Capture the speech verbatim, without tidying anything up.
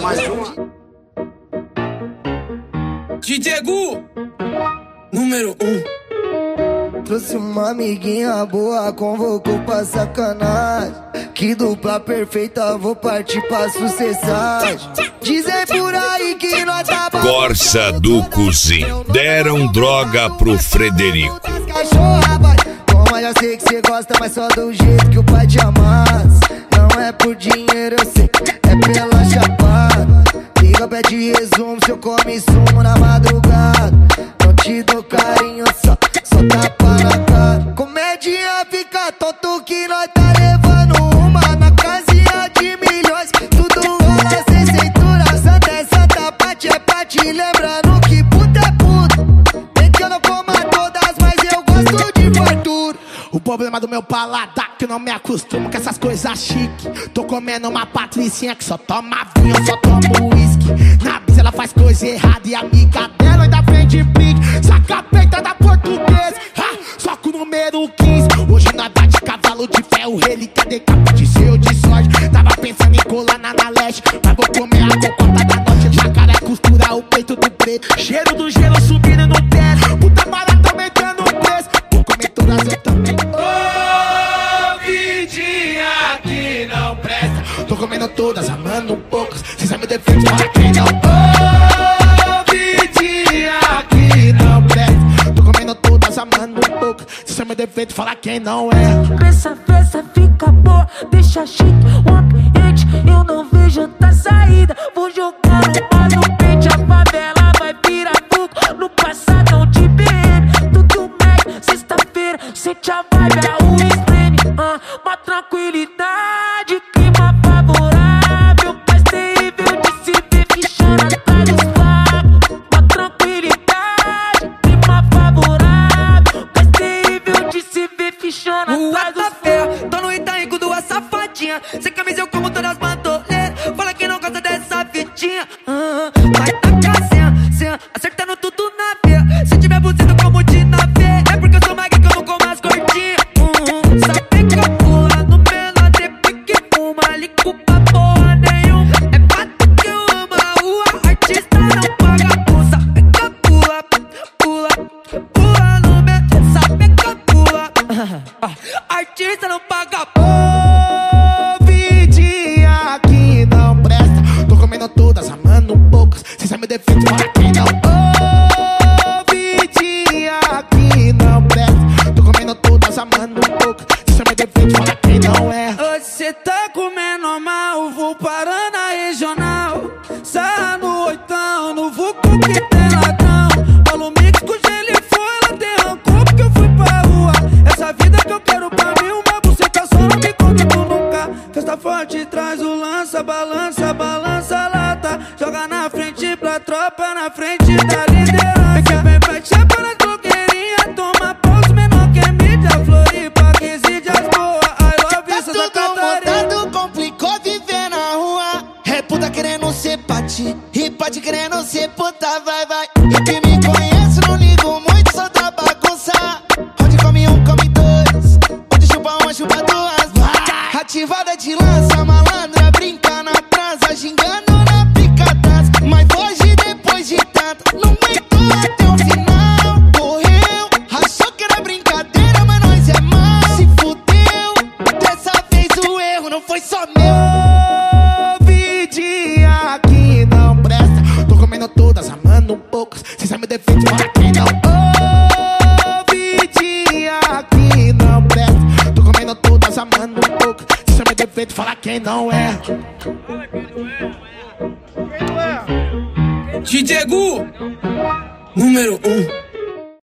mais uma. D J Gu, número um. Trouxe uma amiguinha boa, convocou pra sacanagem. Que dupla perfeita, vou partir pra sucessagem. Dizem por aí que nós tá bom. Corsa do Cozinho, deram droga pro Frederico. Cachorra, vai. Toma, já sei que cê gosta, mas só do jeito que o pai te amassa. Não é por dinheiro, eu sei, é pela chapada. Liga, pede resumo, se eu come sumo na madrugada. Não te dou carinho, só, só tapa na cara. Comédia fica tonto que nós tá levando uma na casinha de milhões. Tudo rola sem cintura, santa é santa, parte é parte. Lembrando que puta é puta, nem que eu não coma todas, mas eu gosto de fartura. O problema do meu paladar que eu não me acostumo com essas coisas chique. Tô comendo uma patricinha que só toma vinho, eu só tomo uísque. Na brisa ela faz coisa errada e a amiga dela ainda vende pique. Saca a peita da portuguesa, ha, só com o número quinze. Hoje nós tá de cavalo de ferro, relíquia de capa de seu de sorte. Tava pensando em colar na na leste, mas vou comer a cocota da noite. Jacaré costura o peito do preto, cheiro do gelo subindo no teto. Puta barata aumentando o preço, vou comer todas eu também. Ô, vidinha que não presta. Tô comendo todas, amando poucas. Cê sabe o defeito, fala quem não. Ô, vidinha que não presta. Tô comendo todas, amando poucas. Cê sabe o defeito, fala quem não é. Essa festa fica boa, deixa chique o ambiente. Eu não vejo outra saída. Vou jogar uma no pente, a favela vai virar fogo. No passadão de B M, tudo médio, sexta-feira. Sente a vibe, a rua espreme. Ah, uma tranquilidade, clima favorável. Mas terrível de se ver fichando atrás dos flacos. Uma tranquilidade, clima favorável. Mas terrível de se ver fichando atrás dos flacos. Tô no Itaim com duas safadinhas. Sem camisa eu como todas as bandoleiras. Fala que não gosta dessa fitinha. Ah, vai tacar senha, senha, acertando tudo na veia. Se tiver buzindo como de nave, é porque eu sou mag que eu não como as gordinhas. Hum, sabe que eu pula no menor de pique fuma. Ali culpa porra nenhuma. É fato que eu amo a rua. Artista não paga bolsa. Pega, pula, pula, pula no menor. Sabe que eu pula. Artista não paga bolsa. Vidinha que não presta. Tô comendo todas, amando poucas. Cê sabe o defeito, fala quem não. Ô, vidinha que não presta. Tô comendo todas, amando poucas. Cê sabe o defeito, fala quem não é. Hoje cê tá comendo mal, vou parar na regional. Sarra no oitão, no vulco que tem ladrão. Paulo Mix com gelo e foi, ela derrancou porque eu fui pra rua. Essa vida que eu quero pra mim, uma buceta só não me conta nunca. Festa forte, traz o lança, balança, balança lata. Joga na frente pra tropa, na frente da liderança. Vem pra chapa na blogueirinha, toma pausa, menor que é mídia. Floripa, quinze dias boa, I love you, Santa Catarina. Tudo complicou viver na rua. É puta querendo ser pati, e pati querendo ser puta, vai, vai. E quem me conhece não ligo muito, só pra bagunçar. Onde come um, come dois. Onde chupa uma, chupa duas, vai. Ativada de lança, malandra, brinca na transa, xingando na picadas. Mas hoje, depois de tanto, não aguentou até o final. Correu, achou que era brincadeira, mas nós é mal. Se fudeu, dessa vez o erro não foi só meu. Vidinha que não presta. Tô comendo todas, amando poucas. Cê sabe o defeito, fala quem não. Ô, vidinha que não presta. Tô comendo todas, amando poucas. Cê sabe o defeito, fala quem não é. D J Gu, número um.